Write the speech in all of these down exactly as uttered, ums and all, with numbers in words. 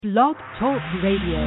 Blog Talk Radio.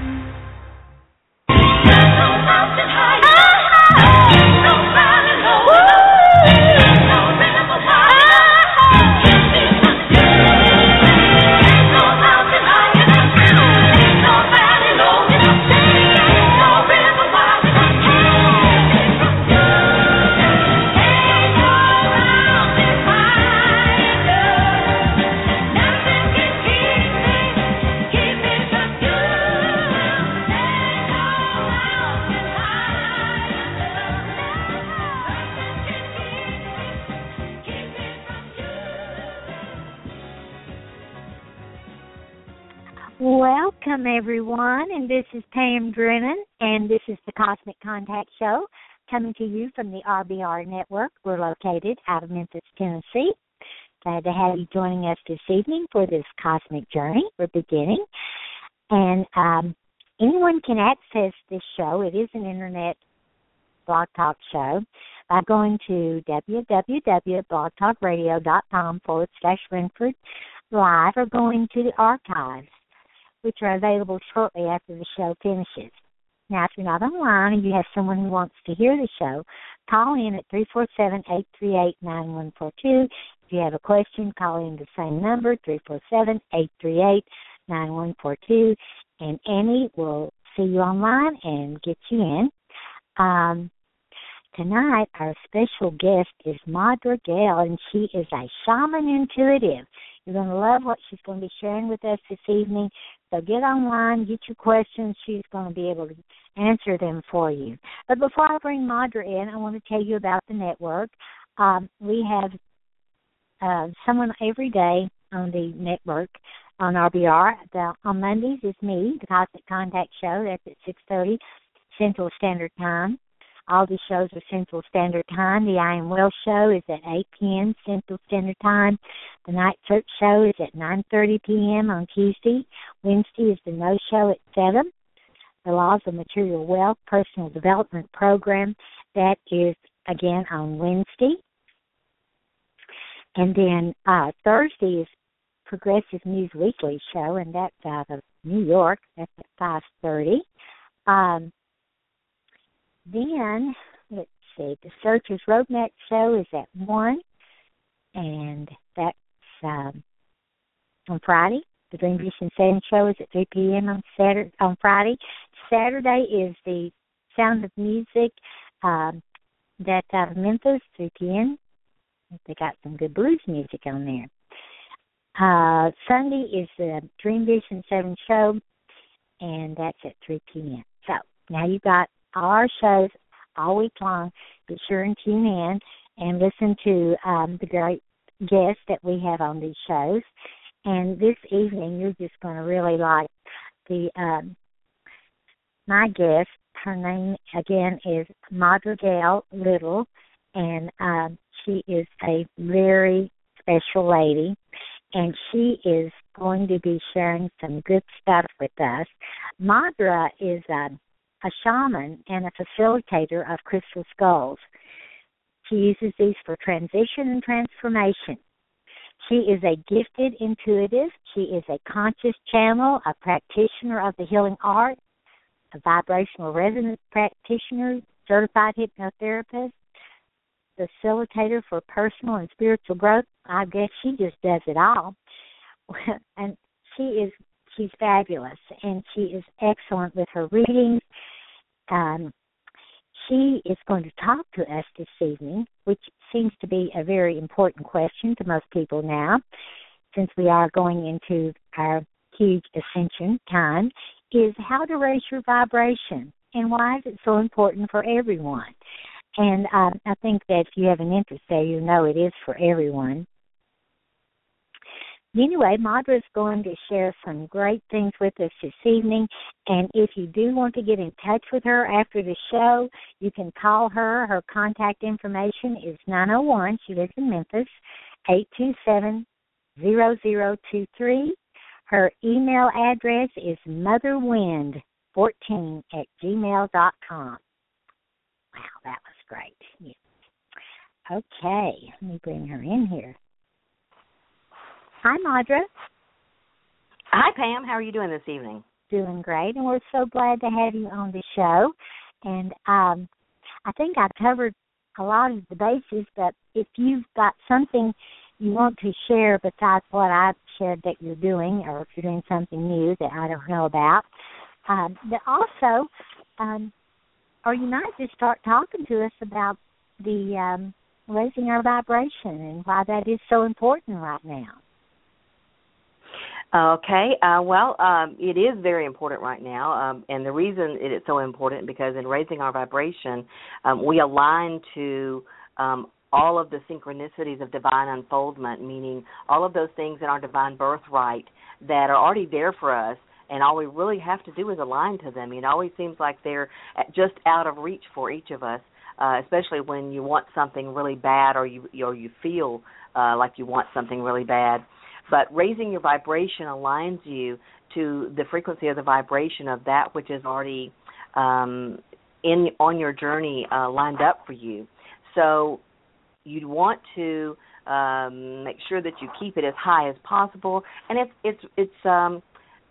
Welcome, everyone, and this is Pam Drennan, and this is the Cosmic Contact Show, coming to you from the R B R Network. We're located out of Memphis, Tennessee. Glad to have you joining us this evening for this cosmic journey we're beginning. And um, anyone can access this show. It is an Internet blog talk show by going to www.blogtalkradio.com forward slash Renford Live or going to the archives, which are available shortly after the show finishes. Now, if you're not online and you have someone who wants to hear the show, call in at three four seven, eight three eight, nine one four two. If you have a question, call in the same number, three four seven, eight three eight, nine one four two, and Annie will see you online and get you in. Um, tonight, our special guest is Madra Gale, and she is a shaman intuitive. You're going to love what she's going to be sharing with us this evening. So get online, get your questions. She's going to be able to answer them for you. But before I bring Madra in, I want to tell you about the network. Um, we have uh, someone every day on the network on R B R. The, on Mondays is me, the Cosmic Contact Show. That's at six thirty Central Standard Time. All these shows are Central Standard Time. The I Am Well Show is at eight p.m. Central Standard Time. The Night Search Show is at nine thirty p.m. on Tuesday. Wednesday is the No Show at seven. The Laws of Material Wealth Personal Development Program, that is, again, on Wednesday. And then uh, Thursday is Progressive News Weekly Show, and that's out of New York. That's at five thirty. Um, Then, let's see, the Searchers Roadmap Show is at one, and that's um, on Friday. The Dream Vision Setting Show is at three p.m. on Saturday, on Friday. Saturday is the Sound of Music. Um, that's out of Memphis, three p.m. They got some good blues music on there. Uh, Sunday is the Dream Vision Seven Show, and that's at three p.m. So, now you've got all our shows all week long. Be sure and tune in and listen to um, the great guests that we have on these shows. And this evening, you're just going to really like the um, my guest. Her name, again, is Madra Gale Little, and um, she is a very special lady, and she is going to be sharing some good stuff with us. Madra is a a shaman and a facilitator of crystal skulls. She uses these for transition and transformation. She is a gifted intuitive. She is a conscious channel, a practitioner of the healing art, a vibrational resonance practitioner, certified hypnotherapist, facilitator for personal and spiritual growth. I guess she just does it all. And she is She's fabulous, and she is excellent with her readings. Um, she is going to talk to us this evening, which seems to be a very important question to most people now, since we are going into our huge ascension time, is how to raise your vibration, and why is it so important for everyone? And um, I think that if you have an interest there, you know it is for everyone. Anyway, Madra is going to share some great things with us this evening, and if you do want to get in touch with her after the show, you can call her. Her contact information is nine oh one, she lives in Memphis, eight two seven, zero zero two three. Her email address is motherwind fourteen at gmail dot com. Wow, that was great. Yeah. Okay, let me bring her in here. Hi, Madra. Hi, Pam. How are you doing this evening? Doing great, and we're so glad to have you on the show. And um, I think I've covered a lot of the bases, but if you've got something you want to share besides what I've shared that you're doing, or if you're doing something new that I don't know about, um, but also, um, or you might just start talking to us about the um, raising our vibration and why that is so important right now. Okay. Uh, well, um, it is very important right now, um, and the reason it is so important because in raising our vibration, um, we align to um, all of the synchronicities of divine unfoldment, meaning all of those things in our divine birthright that are already there for us, and all we really have to do is align to them. It always seems like they're just out of reach for each of us, uh, especially when you want something really bad or you or you feel uh, like you want something really bad. But raising your vibration aligns you to the frequency of the vibration of that which is already um, in on your journey uh, lined up for you. So you'd want to um, make sure that you keep it as high as possible, and it's it's it's um,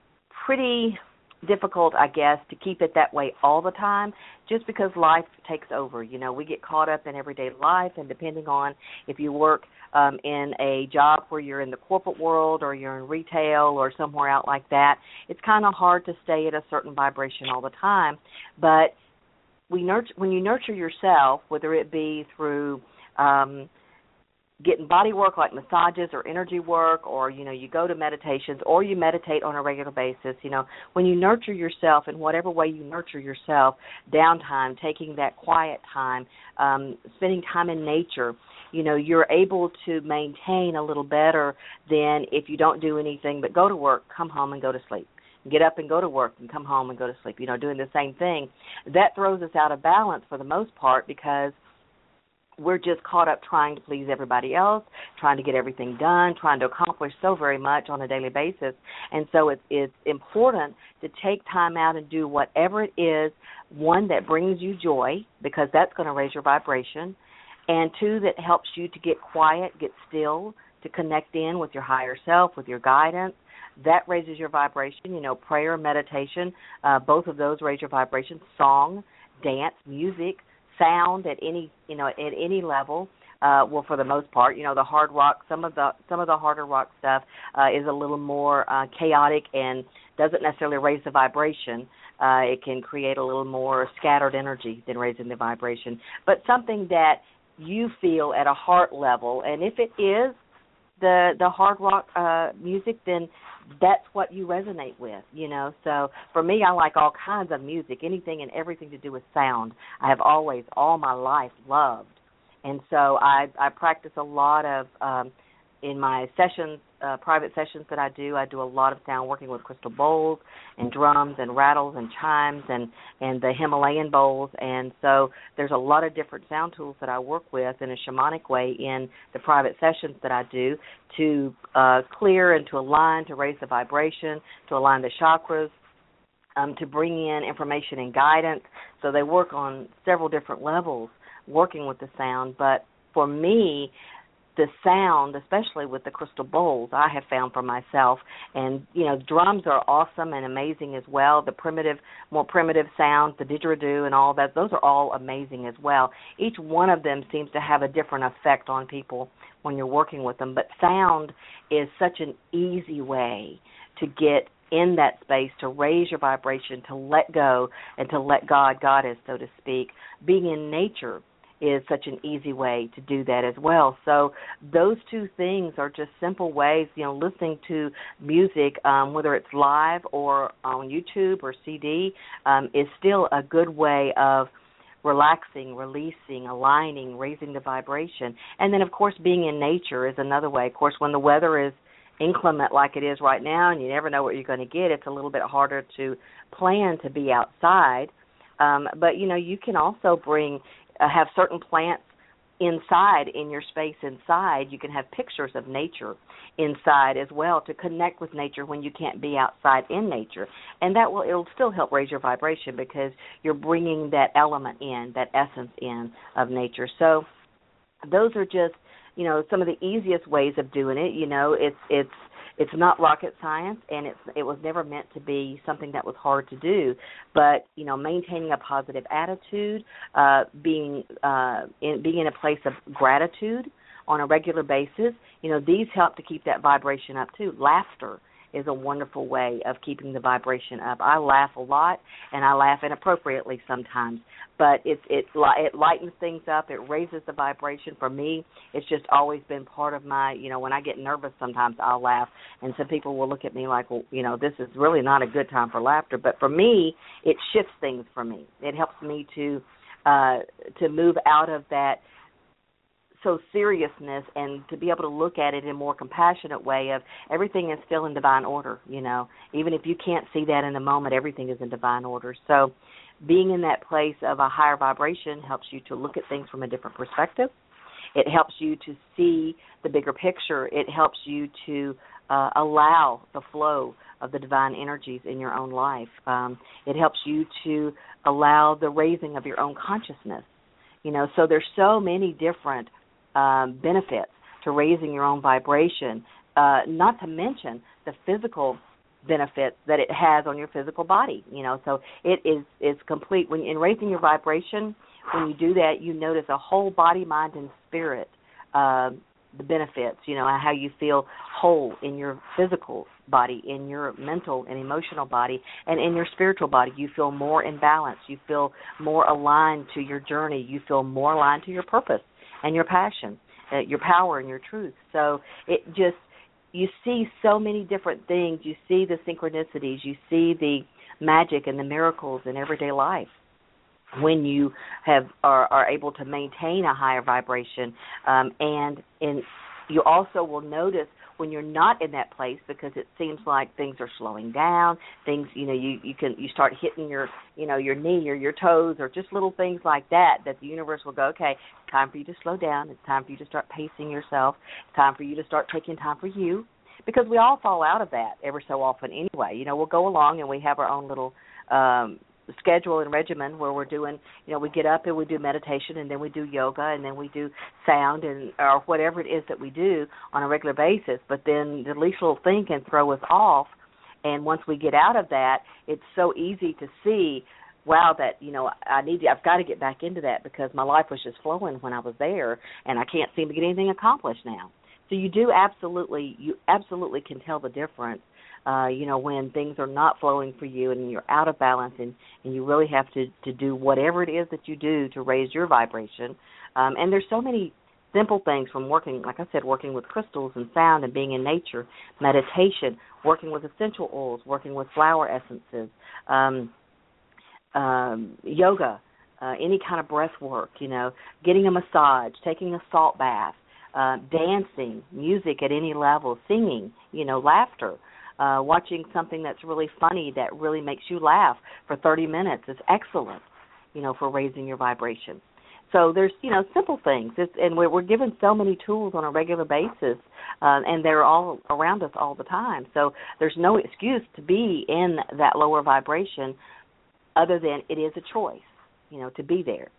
pretty difficult, I guess, to keep it that way all the time, just because life takes over. You know, we get caught up in everyday life, and depending on if you work um, in a job where you're in the corporate world or you're in retail or somewhere out like that, it's kind of hard to stay at a certain vibration all the time. But we nurture, when you nurture yourself, whether it be through um, getting body work like massages or energy work, or, you know, you go to meditations or you meditate on a regular basis, you know, when you nurture yourself in whatever way you nurture yourself, downtime, taking that quiet time, um, spending time in nature, you know, you're able to maintain a little better than if you don't do anything but go to work, come home, and go to sleep. Get up and go to work and come home and go to sleep, you know, doing the same thing. That throws us out of balance for the most part because we're just caught up trying to please everybody else, trying to get everything done, trying to accomplish so very much on a daily basis. And so it's, it's important to take time out and do whatever it is, one, that brings you joy, because that's going to raise your vibration, and two, that helps you to get quiet, get still, to connect in with your higher self, with your guidance. That raises your vibration. You know, prayer, meditation, uh, both of those raise your vibration. Song, dance, music, sound at any, you know, at any level. Uh, well, for the most part, you know, the hard rock, some of the some of the harder rock stuff uh, is a little more uh, chaotic and doesn't necessarily raise the vibration. Uh, it can create a little more scattered energy than raising the vibration. But something that you feel at a heart level, and if it is the the hard rock uh, music, then that's what you resonate with, you know. So for me, I like all kinds of music, anything and everything to do with sound. I have always, all my life, loved. And so I, I practice a lot of, um, in my sessions, uh, private sessions that I do, I do a lot of sound working with crystal bowls and drums and rattles and chimes and, and the Himalayan bowls. And so there's a lot of different sound tools that I work with in a shamanic way in the private sessions that I do to uh, clear and to align, to raise the vibration, to align the chakras, um, to bring in information and guidance. So they work on several different levels working with the sound. But for me, the sound, especially with the crystal bowls, I have found for myself, and, you know, drums are awesome and amazing as well. The primitive, more primitive sounds, the didgeridoo and all that, those are all amazing as well. Each one of them seems to have a different effect on people when you're working with them. But sound is such an easy way to get in that space, to raise your vibration, to let go, and to let God, Goddess, so to speak. Being in nature is such an easy way to do that as well. So those two things are just simple ways, you know, listening to music, um, whether it's live or on YouTube or C D, um, is still a good way of relaxing, releasing, aligning, raising the vibration. And then, of course, being in nature is another way. Of course, when the weather is inclement like it is right now and you never know what you're going to get, it's a little bit harder to plan to be outside. Um, but, you know, you can also bring Uh, have certain plants inside in your space inside. You can have pictures of nature inside as well to connect with nature when you can't be outside in nature. And that will, it'll still help raise your vibration because you're bringing that element in, that essence in of nature. So those are just, you know, some of the easiest ways of doing it. You know, it's it's it's not rocket science, and it's it was never meant to be something that was hard to do. But you know, maintaining a positive attitude, uh, being uh, in being in a place of gratitude on a regular basis, you know, these help to keep that vibration up too. Laughter is a wonderful way of keeping the vibration up. I laugh a lot, and I laugh inappropriately sometimes, but it it it lightens things up. It raises the vibration. For me, it's just always been part of my, you know, when I get nervous, sometimes I'll laugh, and some people will look at me like, well, you know, this is really not a good time for laughter. But for me, it shifts things for me. It helps me to uh, to move out of that so seriousness and to be able to look at it in a more compassionate way of everything is still in divine order, you know. Even if you can't see that in the moment, everything is in divine order. So being in that place of a higher vibration helps you to look at things from a different perspective. It helps you to see the bigger picture. It helps you to uh, allow the flow of the divine energies in your own life. Um, it helps you to allow the raising of your own consciousness. You know, so there's so many different Um, benefits to raising your own vibration, uh, not to mention the physical benefits that it has on your physical body. You know, so it is is complete. When in raising your vibration, when you do that, you notice a whole body, mind, and spirit. Uh, the benefits, you know, how you feel whole in your physical body, in your mental and emotional body, and in your spiritual body. You feel more in balance. You feel more aligned to your journey. You feel more aligned to your purpose and your passion, uh, your power and your truth. So it just, you see so many different things. You see the synchronicities. You see the magic and the miracles in everyday life when you have are, are able to maintain a higher vibration. Um, and in, you also will notice when you're not in that place, because it seems like things are slowing down, things, you know, you, you can you start hitting your, you know, your knee or your toes or just little things like that, that the universe will go, okay, it's time for you to slow down. It's time for you to start pacing yourself. It's time for you to start taking time for you, because we all fall out of that ever so often anyway. You know, we'll go along and we have our own little um schedule and regimen where we're doing, you know, we get up and we do meditation, and then we do yoga, and then we do sound and or whatever it is that we do on a regular basis. But then the least little thing can throw us off, and once we get out of that, it's so easy to see, wow, that, you know, I need to, I've got to get back into that because my life was just flowing when I was there, and I can't seem to get anything accomplished now. So you do absolutely, you absolutely can tell the difference. Uh, you know, when things are not flowing for you and you're out of balance, and, and you really have to, to do whatever it is that you do to raise your vibration. Um, and there's so many simple things, from working, like I said, working with crystals and sound and being in nature, meditation, working with essential oils, working with flower essences, um, um, yoga, uh, any kind of breath work, you know, getting a massage, taking a salt bath, uh, dancing, music at any level, singing, you know, laughter. Uh, watching something that's really funny that really makes you laugh for thirty minutes is excellent, you know, for raising your vibration. So there's, you know, simple things, it's, and we're, we're given so many tools on a regular basis, uh, and they're all around us all the time. So there's no excuse to be in that lower vibration other than it is a choice, you know, to be there.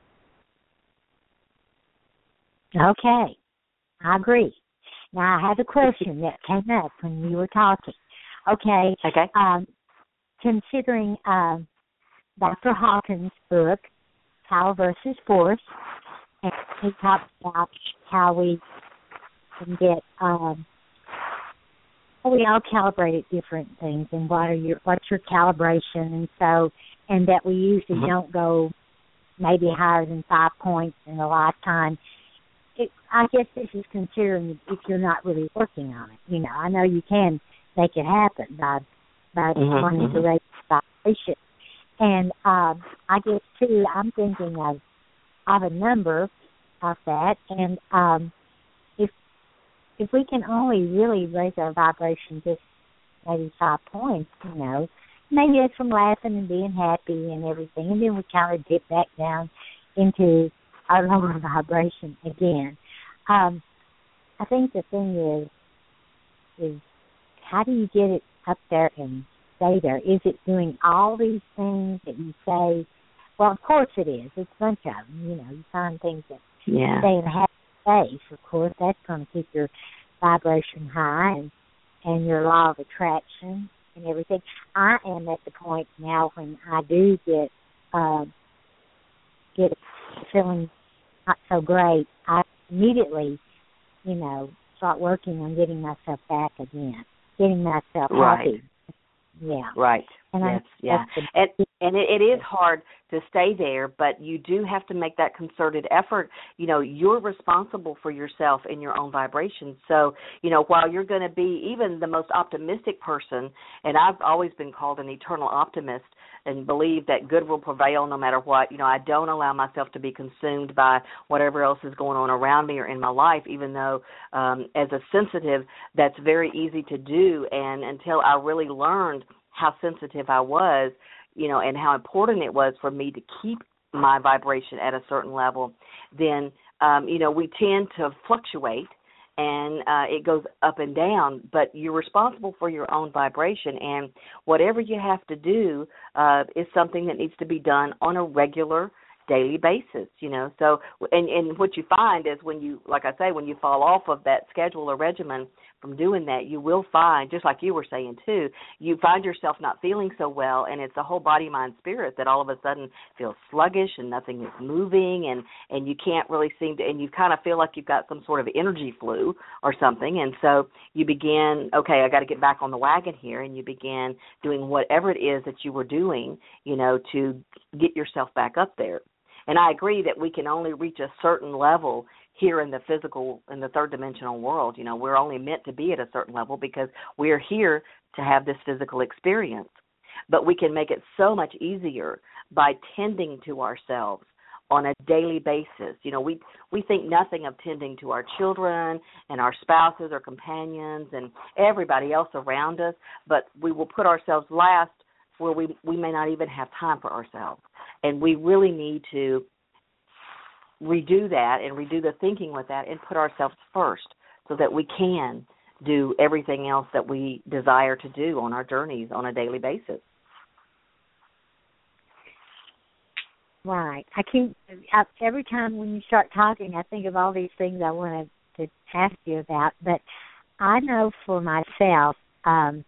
Okay, I agree. Now, I have a question that came up when you were talking. Okay. Okay. Um, considering um, Doctor Hawkins' book, Power versus Force, and he talks about how we can get, um, we all calibrate at different things, and what are your what's your calibration, and so, and that we usually mm-hmm. don't go maybe higher than five points in a lifetime. It, I guess this is considering if you're not really working on it. You know, I know you can make it happen by by mm-hmm, wanting mm-hmm. to raise vibration. And um, I guess, too, I'm thinking of, of a number of that. And um, if if we can only really raise our vibration just maybe five points, you know, maybe it's from laughing and being happy and everything, and then we kind of dip back down into our lower vibration again. Um, I think the thing is, is how do you get it up there and stay there? Is it doing all these things that you say? Well, of course it is. It's a bunch of them. You know, you find things that yeah. stay in a happy space. Of course, that's going to keep your vibration high. And and your law of attraction and everything. I am at the point now when I do get uh, get feeling not so great, I immediately, you know, start working on getting myself back again, getting myself right. happy. Yeah. Right. And yes. I, yeah. And and it, it is hard to stay there, but you do have to make that concerted effort. You know, you're responsible for yourself and your own vibrations. So, you know, while you're going to be even the most optimistic person, and I've always been called an eternal optimist and believe that good will prevail no matter what, you know, I don't allow myself to be consumed by whatever else is going on around me or in my life, even though um, as a sensitive, that's very easy to do. And until I really learned how sensitive I was, you know, and how important it was for me to keep my vibration at a certain level, then, um, you know, we tend to fluctuate and uh, it goes up and down, but you're responsible for your own vibration, and whatever you have to do uh, is something that needs to be done on a regular daily basis, you know. So, and, and what you find is when you, like I say, when you fall off of that schedule or regimen from doing that, you will find, just like you were saying too, you find yourself not feeling so well, and it's a whole body, mind, spirit that all of a sudden feels sluggish and nothing is moving, and, and you can't really seem to, and you kind of feel like you've got some sort of energy flu or something, and so you begin, okay, I got to get back on the wagon here, and you begin doing whatever it is that you were doing, you know, to get yourself back up there. And I agree that we can only reach a certain level here in the physical, in the third dimensional world. You know, we're only meant to be at a certain level because we're here to have this physical experience. But we can make it so much easier by tending to ourselves on a daily basis. You know, we we think nothing of tending to our children and our spouses or companions and everybody else around us, but we will put ourselves last where we, we may not even have time for ourselves. And we really need to redo that and redo the thinking with that and put ourselves first so that we can do everything else that we desire to do on our journeys on a daily basis. Right. I keep, I, every time when you start talking, I think of all these things I wanted to ask you about. But I know for myself, um,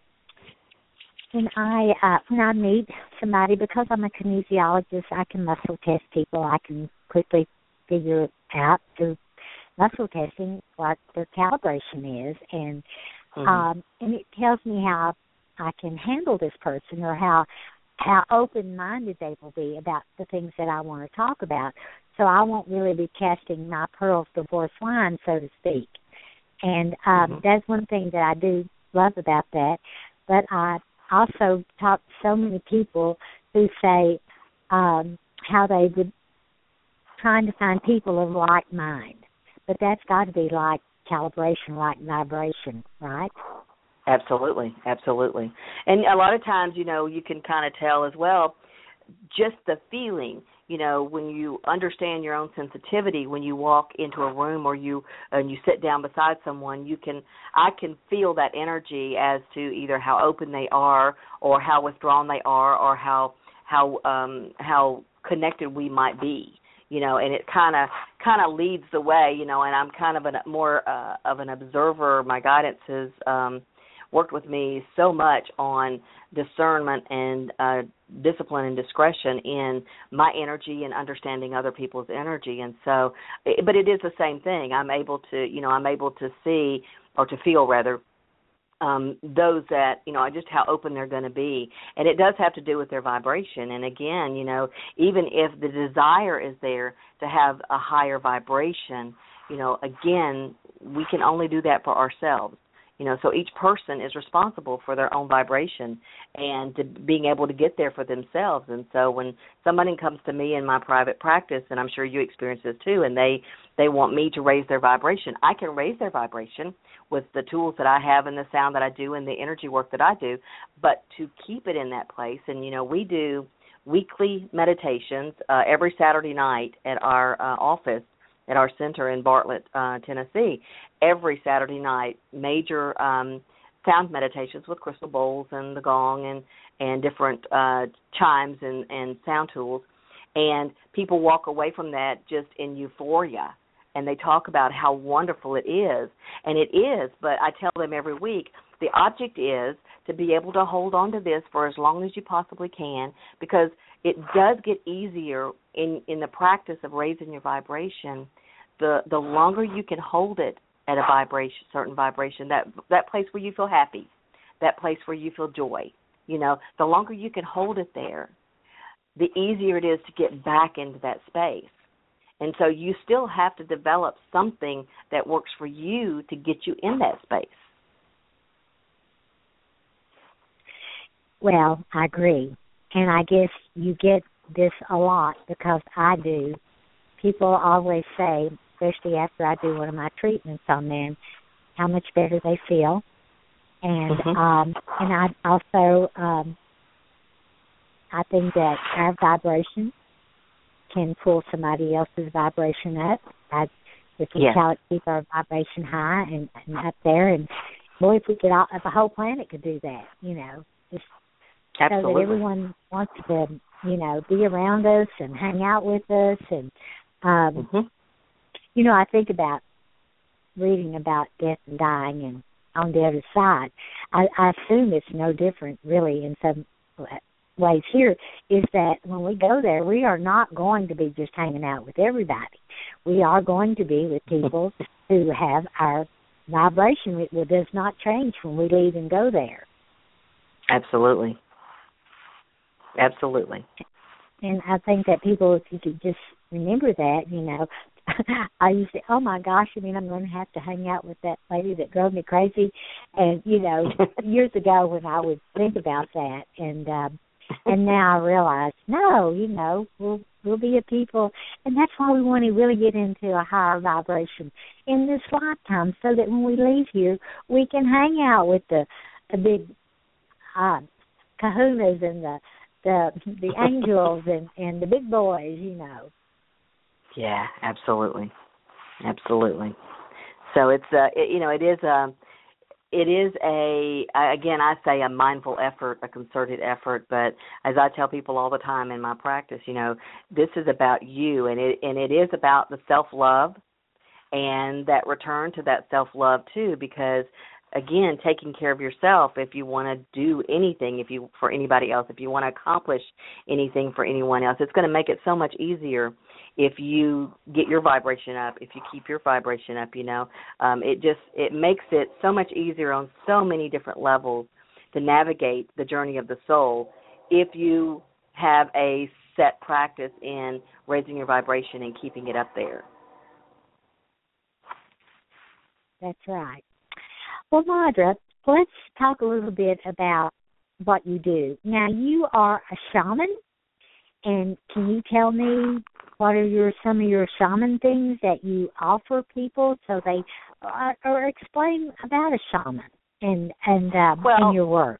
When I uh, when I meet somebody, because I'm a kinesiologist, I can muscle test people. I can quickly figure out through muscle testing what their calibration is, and mm-hmm. um, and it tells me how I can handle this person or how how open-minded they will be about the things that I want to talk about. So I won't really be casting my pearls before swine, so to speak. And um, mm-hmm. that's one thing that I do love about that. But I also talk to so many people who say um, how they would trying to find people of like mind, but that's got to be like calibration, like vibration, right? Absolutely, absolutely. And a lot of times, you know, you can kind of tell as well, just the feeling, you know, when you understand your own sensitivity, when you walk into a room or you and you sit down beside someone, you can, I can feel that energy as to either how open they are or how withdrawn they are or how how um, how connected we might be, you know, and it kind of kind of leads the way, you know, and I'm kind of a more uh, of an observer. My guidance has um, worked with me so much on discernment and uh, discipline and discretion in my energy and understanding other people's energy. And so, but it is the same thing. I'm able to, you know, I'm able to see or to feel rather um, those that, you know, just how open they're going to be. And it does have to do with their vibration. And again, you know, even if the desire is there to have a higher vibration, you know, again, we can only do that for ourselves. You know, so each person is responsible for their own vibration and to being able to get there for themselves. And so when somebody comes to me in my private practice, and I'm sure you experience this too, and they, they want me to raise their vibration, I can raise their vibration with the tools that I have and the sound that I do and the energy work that I do, but to keep it in that place. And, you know, we do weekly meditations uh, every Saturday night at our uh, office, at our center in Bartlett, uh, Tennessee, every Saturday night, major um, sound meditations with crystal bowls and the gong and, and different uh, chimes and, and sound tools. And people walk away from that just in euphoria, and they talk about how wonderful it is. And it is, but I tell them every week, The object is to be able to hold on to this for as long as you possibly can, because it does get easier in, in the practice of raising your vibration. The the longer you can hold it at a vibration, certain vibration, that that place where you feel happy, that place where you feel joy, you know, the longer you can hold it there, the easier it is to get back into that space. And so you still have to develop something that works for you to get you in that space. Well, I agree. And I guess you get this a lot because I do. People always say, especially after I do one of my treatments on them, how much better they feel. And mm-hmm. um, and I also, um, I think that our vibration can pull somebody else's vibration up. I, if we yes. try to keep our vibration high and, and up there, and boy, if we could, all, if the whole planet could do that, you know, just Absolutely. so that everyone wants to, you know, be around us and hang out with us. And, um, mm-hmm. you know, I think about reading about death and dying and on the other side. I, I assume it's no different, really, in some ways here, is that when we go there, we are not going to be just hanging out with everybody. We are going to be with people who have our vibration. It, it does not change when we leave and go there. Absolutely. Absolutely. And I think that people, if you could just remember that, you know, I used to, oh my gosh, I mean, I'm going to have to hang out with that lady that drove me crazy. And, you know, years ago when I would think about that, and um, and now I realize, no, you know, we'll, we'll be a people. And that's why we want to really get into a higher vibration in this lifetime, so that when we leave here, we can hang out with the, the big uh, kahunas and the the the angels and, and the big boys, you know. Yeah, absolutely, absolutely. So it's uh, it, you know, it is a, it is a again, I say a mindful effort, a concerted effort. But as I tell people all the time in my practice, you know, this is about you, and it and it is about the self-love and that return to that self-love too, because again, taking care of yourself, if you want to do anything, if you for anybody else, if you want to accomplish anything for anyone else, it's going to make it so much easier if you get your vibration up, if you keep your vibration up, you know. Um, it just, it makes it so much easier on so many different levels to navigate the journey of the soul if you have a set practice in raising your vibration and keeping it up there. That's right. Well, Maudra, let's talk a little bit about what you do. Now, you are a shaman, and can you tell me what are your some of your shaman things that you offer people, so they uh, or explain about a shaman and and uh, well, and your work?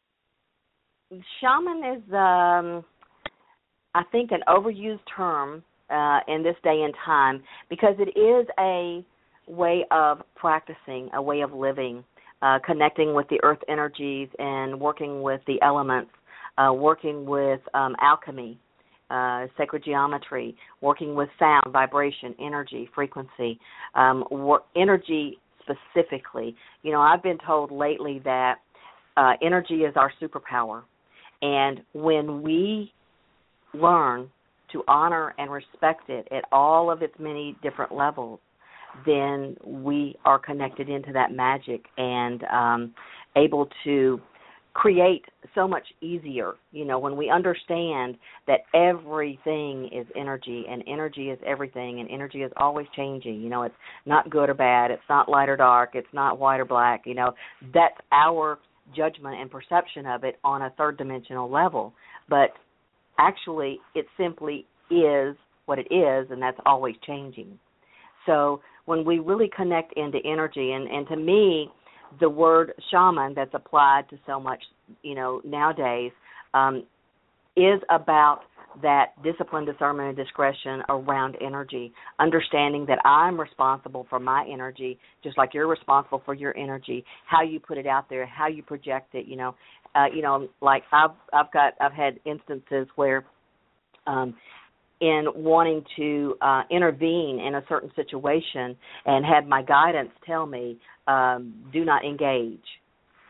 Shaman is, um, I think, an overused term uh, in this day and time, because it is a way of practicing, a way of living, uh, connecting with the earth energies and working with the elements, uh, working with um, alchemy, uh, sacred geometry, working with sound, vibration, energy, frequency, um, wor- energy specifically. You know, I've been told lately that uh, energy is our superpower, and when we learn to honor and respect it at all of its many different levels, then we are connected into that magic and um, able to create so much easier. You know, when we understand that everything is energy, and energy is everything, and energy is always changing. You know, it's not good or bad. It's not light or dark. It's not white or black. You know, that's our judgment and perception of it on a third dimensional level. But actually, it simply is what it is, and that's always changing. So when we really connect into energy, and, and to me, the word shaman that's applied to so much, you know, nowadays, um, is about that discipline, discernment, and discretion around energy, understanding that I'm responsible for my energy, just like you're responsible for your energy, how you put it out there, how you project it, you know. Uh, you know, like I've I've got I've had instances where um in wanting to uh, intervene in a certain situation and had my guidance tell me, um, do not engage.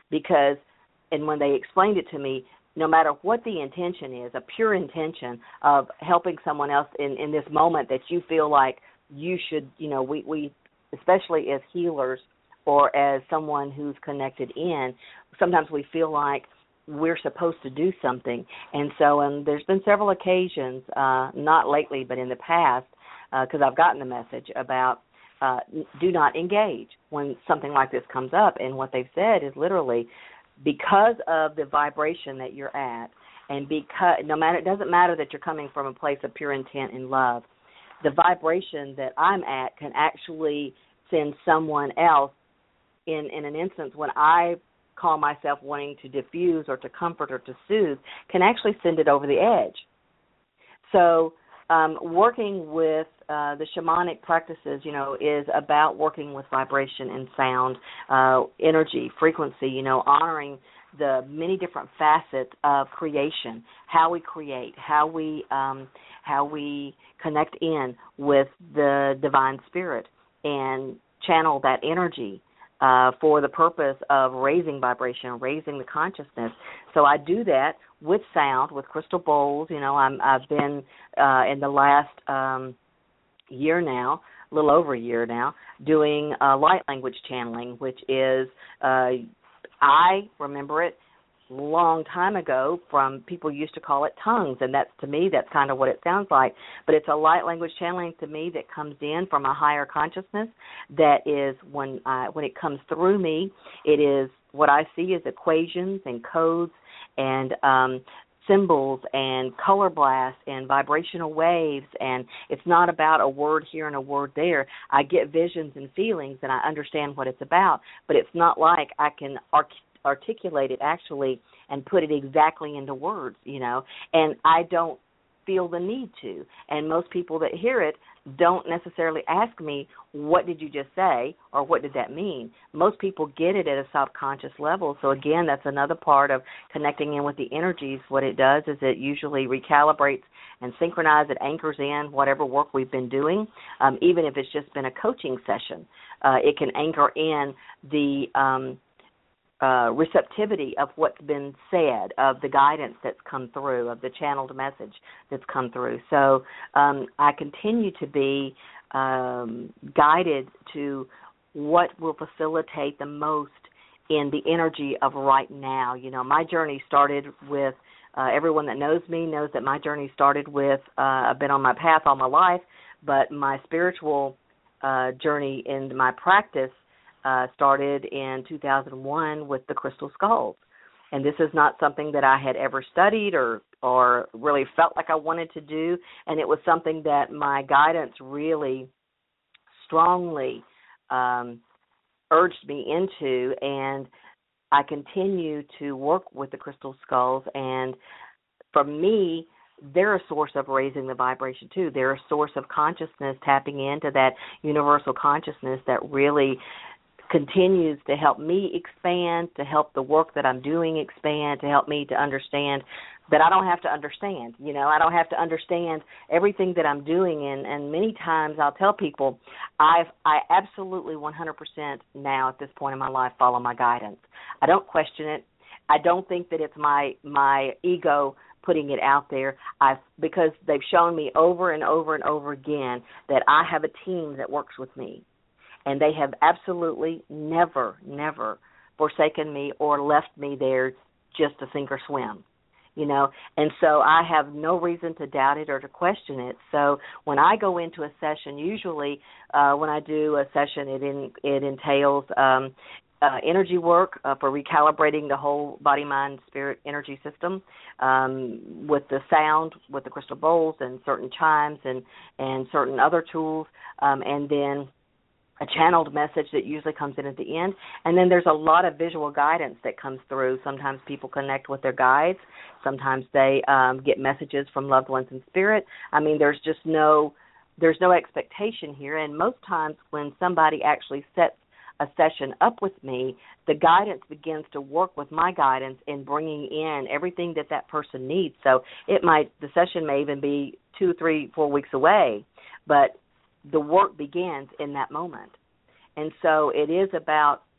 because, and when they explained it to me, no matter what the intention is, a pure intention of helping someone else in, in this moment that you feel like you should, you know, we, we, especially as healers or as someone who's connected in, sometimes we feel like we're supposed to do something. And so um, there's been several occasions, uh, not lately but in the past, because uh, I've gotten the message about uh, do not engage when something like this comes up. And what they've said is literally, because of the vibration that you're at, and because no matter, it doesn't matter that you're coming from a place of pure intent and love, the vibration that I'm at can actually send someone else in, in an instance when I call myself wanting to diffuse or to comfort or to soothe, can actually send it over the edge. So um, working with uh, the shamanic practices, you know, is about working with vibration and sound, uh, energy, frequency, you know, honoring the many different facets of creation, how we create, how we um, how we connect in with the divine spirit and channel that energy Uh, for the purpose of raising vibration, raising the consciousness. So I do that with sound, with crystal bowls. You know, I'm, I've been uh, in the last um, year now, a little over a year now, doing uh, light language channeling, which is, uh, I remember it long time ago from people used to call it tongues, and that's, to me, that's kind of what it sounds like. But it's a light language channeling to me that comes in from a higher consciousness. That is, when I, when it comes through me, it is what I see as equations and codes and um, symbols and color blasts and vibrational waves, and it's not about a word here and a word there. I get visions and feelings, and I understand what it's about, but it's not like I can arc- articulate it actually and put it exactly into words, you know, and I don't feel the need to. And most people that hear it don't necessarily ask me, what did you just say, or what did that mean? Most people get it at a subconscious level. So again, that's another part of connecting in with the energies. What it does is it usually recalibrates and synchronizes, it anchors in whatever work we've been doing, um, even if it's just been a coaching session. Uh, it can anchor in the um, Uh, receptivity of what's been said, of the guidance that's come through, of the channeled message that's come through. So um, I continue to be um, guided to what will facilitate the most in the energy of right now. You know, my journey started with, uh, everyone that knows me knows that my journey started with, uh, I've been on my path all my life, but my spiritual uh, journey in my practice Uh, started in two thousand one with the crystal skulls. And this is not something that I had ever studied or, or really felt like I wanted to do, and it was something that my guidance really strongly um, urged me into, and I continue to work with the crystal skulls, and for me, they're a source of raising the vibration too. They're a source of consciousness, tapping into that universal consciousness that really continues to help me expand, to help the work that I'm doing expand, to help me to understand that I don't have to understand. You know, I don't have to understand everything that I'm doing, and, and many times I'll tell people I've, I absolutely one hundred percent now at this point in my life follow my guidance. I don't question it. I don't think that it's my my ego putting it out there. I've, because they've shown me over and over and over again that I have a team that works with me. And they have absolutely never, never forsaken me or left me there just to sink or swim, you know. And so I have no reason to doubt it or to question it. So when I go into a session, usually uh, when I do a session, it in, it entails um, uh, energy work uh, for recalibrating the whole body, mind, spirit energy system um, with the sound, with the crystal bowls and certain chimes and, and certain other tools, um, and then a channeled message that usually comes in at the end. And then there's a lot of visual guidance that comes through. Sometimes people connect with their guides. Sometimes they um, get messages from loved ones in spirit. I mean, there's just no, there's no expectation here. And most times when somebody actually sets a session up with me, the guidance begins to work with my guidance in bringing in everything that that person needs. So it might, the session may even be two, three, four weeks away, but the work begins in that moment. And so it is about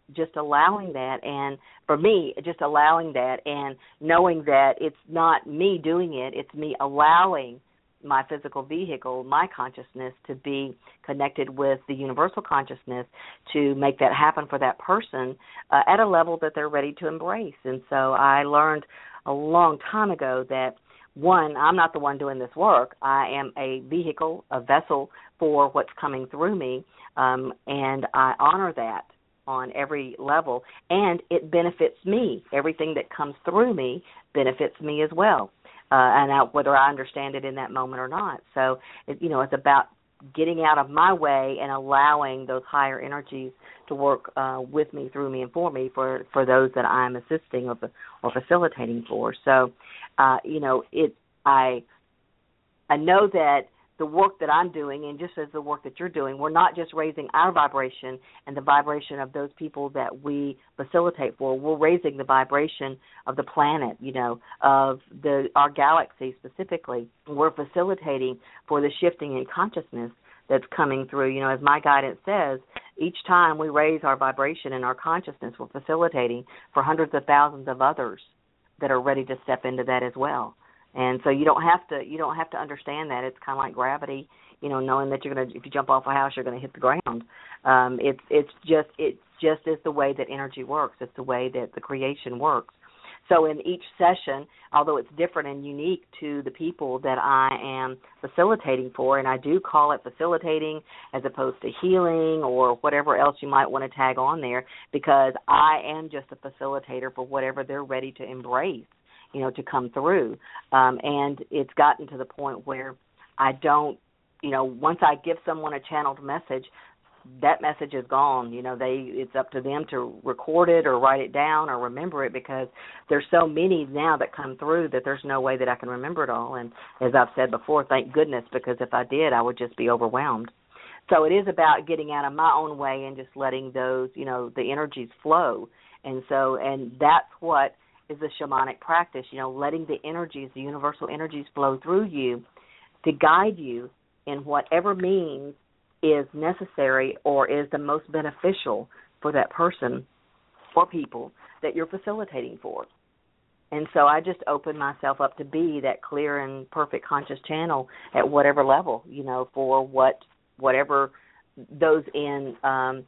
just allowing that, and for me, just allowing that and knowing that it's not me doing it, it's me allowing my physical vehicle, my consciousness, to be connected with the universal consciousness to make that happen for that person uh, at a level that they're ready to embrace. And so I learned a long time ago that, one, I'm not the one doing this work. I am a vehicle, a vessel for what's coming through me, um, and I honor that on every level, and it benefits me. Everything that comes through me benefits me as well. Uh, and I, whether I understand it in that moment or not. So, it, you know, it's about getting out of my way and allowing those higher energies to work uh, with me, through me, and for me for, for those that I'm assisting or, or facilitating for. So, uh, you know, it I I know that the work that I'm doing, and just as the work that you're doing, we're not just raising our vibration and the vibration of those people that we facilitate for. We're raising the vibration of the planet, you know, of the our galaxy specifically. We're facilitating for the shifting in consciousness that's coming through. You know, as my guidance says, each time we raise our vibration and our consciousness, we're facilitating for hundreds of thousands of others that are ready to step into that as well. And so you don't have to you don't have to understand that. It's kind of like gravity, you know, knowing that you're gonna, if you jump off a house, you're gonna hit the ground. Um, it's it's just it's just is the way that energy works. It's the way that the creation works. So in each session, although it's different and unique to the people that I am facilitating for, and I do call it facilitating as opposed to healing or whatever else you might want to tag on there, because I am just a facilitator for whatever they're ready to embrace, you know, to come through. Um, and it's gotten to the point where I don't, you know, once I give someone a channeled message, that message is gone. You know, they it's up to them to record it or write it down or remember it, because there's so many now that come through that there's no way that I can remember it all. And as I've said before, thank goodness, because if I did, I would just be overwhelmed. So it is about getting out of my own way and just letting those, you know, the energies flow. And so, and that's what is the shamanic practice, you know, letting the energies, the universal energies flow through you to guide you in whatever means is necessary or is the most beneficial for that person or people that you're facilitating for. And so I just open myself up to be that clear and perfect conscious channel at whatever level, you know, for what whatever those in um,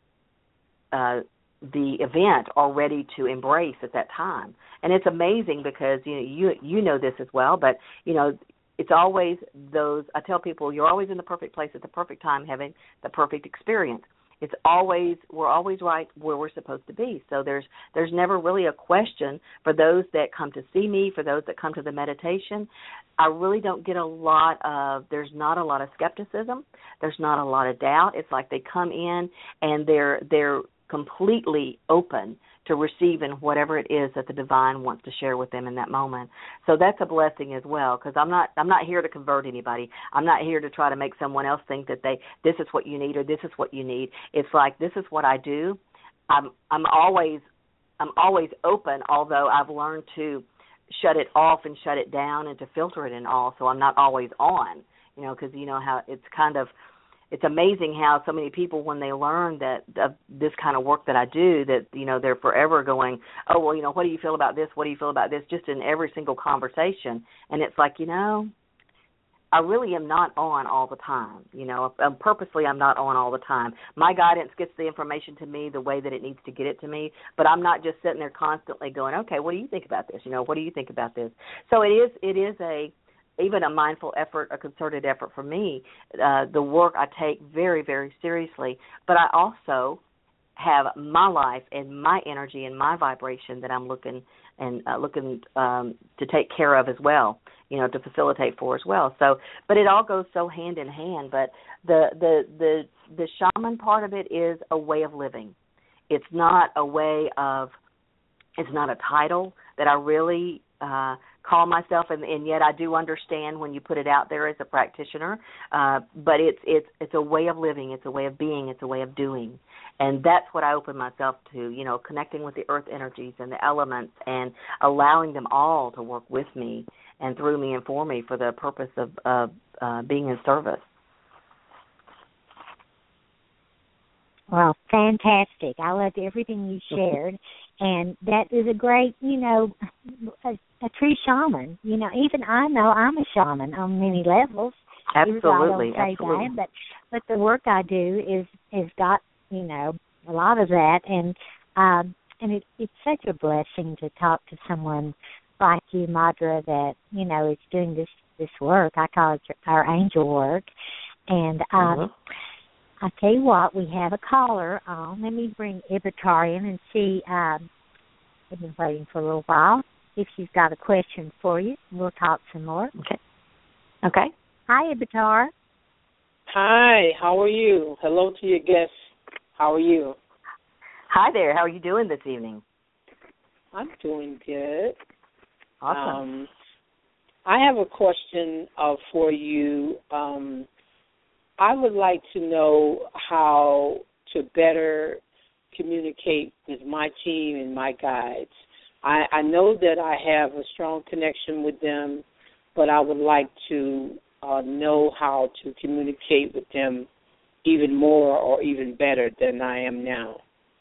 uh, the event are ready to embrace at that time. And it's amazing because, you know, you you know this as well, but, you know, it's always those, I tell people, you're always in the perfect place at the perfect time having the perfect experience. It's always, we're always right where we're supposed to be. So there's there's never really a question for those that come to see me, for those that come to the meditation. I really don't get a lot of, there's not a lot of skepticism. There's not a lot of doubt. It's like they come in and they're they're completely open to receiving whatever it is that the divine wants to share with them in that moment. So that's a blessing as well, because I'm not I'm not here to convert anybody. I'm not here to try to make someone else think that they this is what you need or this is what you need. It's like, this is what I do. I'm I'm always I'm always open, although I've learned to shut it off and shut it down and to filter it in all, so I'm not always on, you know, because you know how it's kind of, it's amazing how so many people, when they learn that uh, this kind of work that I do, that, you know, they're forever going, oh, well, you know, what do you feel about this? What do you feel about this? Just in every single conversation. And it's like, you know, I really am not on all the time. You know, um, purposely I'm not on all the time. My guidance gets the information to me the way that it needs to get it to me, but I'm not just sitting there constantly going, okay, what do you think about this? You know, what do you think about this? So it is, it is a, even a mindful effort, a concerted effort for me. Uh, the work I take very, very seriously, but I also have my life and my energy and my vibration that I'm looking and uh, looking um, to take care of as well, you know, to facilitate for as well. So, but it all goes so hand in hand. But the the the the shaman part of it is a way of living. It's not a way of, it's not a title that I really uh, call myself, and, and yet I do understand when you put it out there as a practitioner. Uh, but it's it's it's a way of living. It's a way of being. It's a way of doing. And that's what I open myself to, you know, connecting with the earth energies and the elements and allowing them all to work with me and through me and for me for the purpose of uh, uh, being in service. Well, fantastic. I loved everything you shared. And that is a great, you know, a, a true shaman. You know, even I know I'm a shaman on many levels. Absolutely, I don't absolutely. That, but, but the work I do is is got, you know, a lot of that. And um, and it, it's such a blessing to talk to someone like you, Madra, that, you know, is doing this, this work. I call it our angel work. And um, mm-hmm. I tell you what, we have a caller on. Let me bring Ibitar in and see. Um, I've been waiting for a little while. If she's got a question for you, we'll talk some more. Okay. Okay. Hi, Ibitar. Hi, how are you? Hello to your guests. How are you? Hi there. How are you doing this evening? I'm doing good. Awesome. Um, I have a question uh, for you. Um, I would like to know how to better communicate with my team and my guides. I, I know that I have a strong connection with them, but I would like to uh, know how to communicate with them even more or even better than I am now.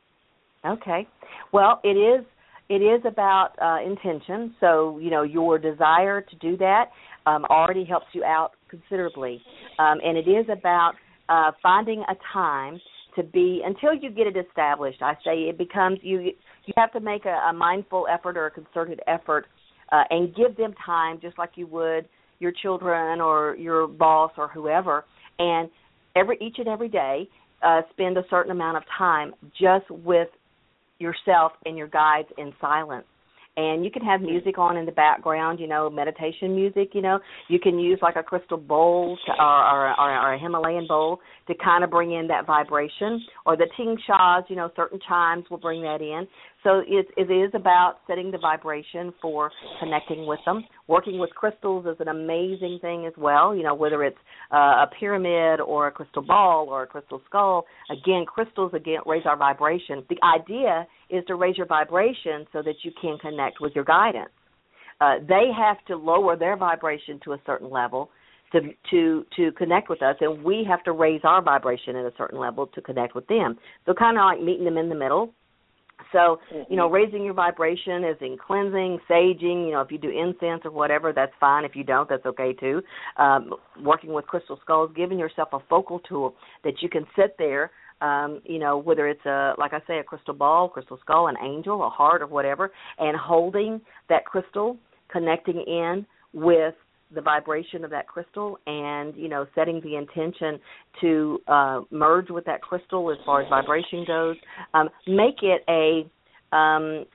Okay. Well, it is it is about uh, intention. So, you know, your desire to do that um, already helps you out considerably. Um, and it is about uh, finding a time to be, until you get it established, I say it becomes, you you have to make a, a mindful effort or a concerted effort uh, and give them time just like you would your children or your boss or whoever. And every each and every day, uh, spend a certain amount of time just with yourself and your guides in silence. And you can have music on in the background, you know, meditation music, you know. You can use like a crystal bowl to, or, or, or a Himalayan bowl to kind of bring in that vibration. Or the ting shas, you know, certain chimes will bring that in. So it, it is about setting the vibration for connecting with them. Working with crystals is an amazing thing as well, you know, whether it's uh, a pyramid or a crystal ball or a crystal skull. Again, crystals, again, raise our vibration. The idea is to raise your vibration so that you can connect with your guidance. Uh, they have to lower their vibration to a certain level to to to connect with us, and we have to raise our vibration at a certain level to connect with them. So kind of like meeting them in the middle. So, you know, raising your vibration is in cleansing, saging. You know, if you do incense or whatever, that's fine. If you don't, that's okay too. Um, working with crystal skulls, giving yourself a focal tool that you can sit there, um, you know, whether it's, a, like I say, a crystal ball, crystal skull, an angel, a heart or whatever, and holding that crystal, connecting in with the vibration of that crystal and, you know, setting the intention to uh, merge with that crystal as far as vibration goes. Um, make it a um,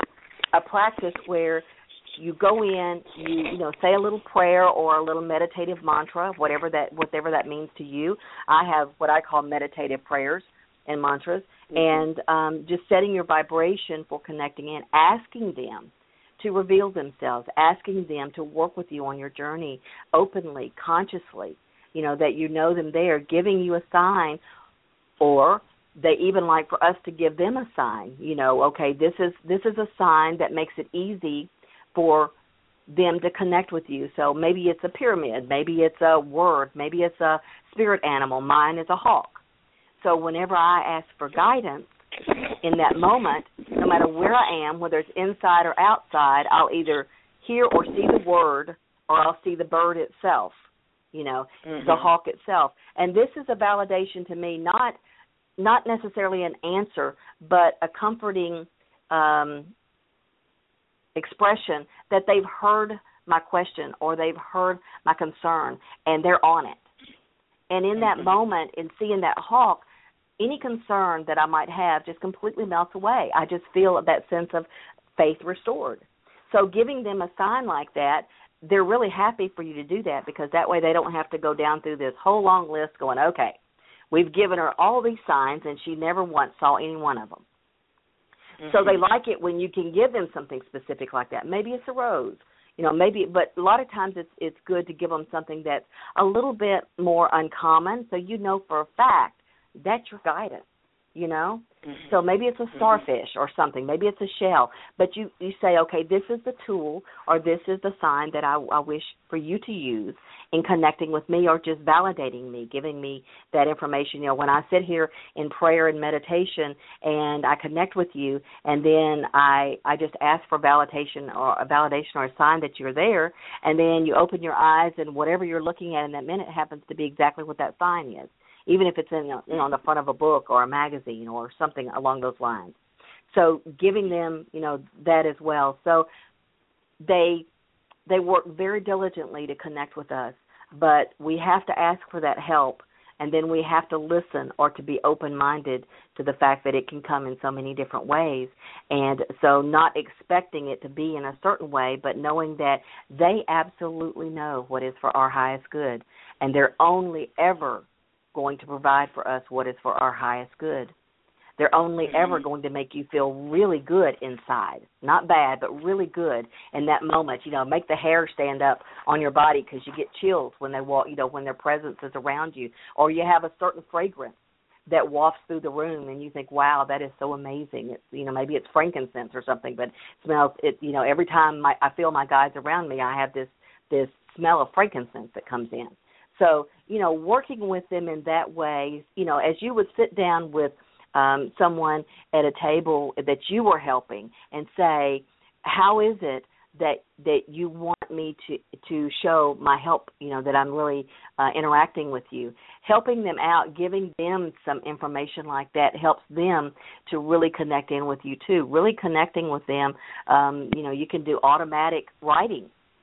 a practice where you go in, you you know, say a little prayer or a little meditative mantra, whatever that whatever that means to you. I have what I call meditative prayers and mantras, mm-hmm. and um, just setting your vibration for connecting in, asking them to reveal themselves, asking them to work with you on your journey openly, consciously, you know, that you know them there, giving you a sign, or they even like for us to give them a sign, you know, okay, this is this is a sign that makes it easy for them to connect with you. So maybe it's a pyramid, maybe it's a word, maybe it's a spirit animal. Mine is a hawk. So whenever I ask for guidance, in that moment, no matter where I am, whether it's inside or outside, I'll either hear or see the word or I'll see the bird itself, you know, mm-hmm. the hawk itself. And this is a validation to me, not not necessarily an answer, but a comforting um, expression that they've heard my question or they've heard my concern and they're on it. And in mm-hmm. that moment, in seeing that hawk, any concern that I might have just completely melts away. I just feel that sense of faith restored. So giving them a sign like that, they're really happy for you to do that because that way they don't have to go down through this whole long list going, okay, we've given her all these signs and she never once saw any one of them. Mm-hmm. So they like it when you can give them something specific like that. Maybe it's a rose. You know, maybe, but a lot of times it's it's good to give them something that's a little bit more uncommon so you know for a fact that's your guidance. you know? Mm-hmm. So maybe it's a starfish or something. Maybe it's a shell. But you, you say, okay, this is the tool or this is the sign that I, I wish for you to use in connecting with me or just validating me, giving me that information. You know, when I sit here in prayer and meditation and I connect with you and then I, I just ask for validation or a validation or a sign that you're there, and then you open your eyes and whatever you're looking at in that minute happens to be exactly what that sign is, even if it's in, you know, on the front of a book or a magazine or something along those lines. So giving them, you know, that as well. So they they work very diligently to connect with us, but we have to ask for that help, and then we have to listen or to be open-minded to the fact that it can come in so many different ways. And so not expecting it to be in a certain way, but knowing that they absolutely know what is for our highest good, and they're only ever going to provide for us what is for our highest good. They're only mm-hmm. ever going to make you feel really good inside, not bad, but really good in that moment. You know, make the hair stand up on your body because you get chills when they walk. You know, when their presence is around you, or you have a certain fragrance that wafts through the room, and you think, "Wow, that is so amazing." It's, you know, maybe it's frankincense or something, but it smells. It, you know, every time my, I feel my guides around me, I have this this smell of frankincense that comes in. So, you know, working with them in that way, you know, as you would sit down with um, someone at a table that you were helping and say, how is it that that you want me to to show my help, you know, that I'm really uh, interacting with you, helping them out, giving them some information like that helps them to really connect in with you too, really connecting with them. Um, you know, you can do automatic writing.